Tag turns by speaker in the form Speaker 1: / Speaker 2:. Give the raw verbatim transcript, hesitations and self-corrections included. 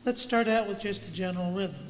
Speaker 1: Let's start out with just the general rhythm.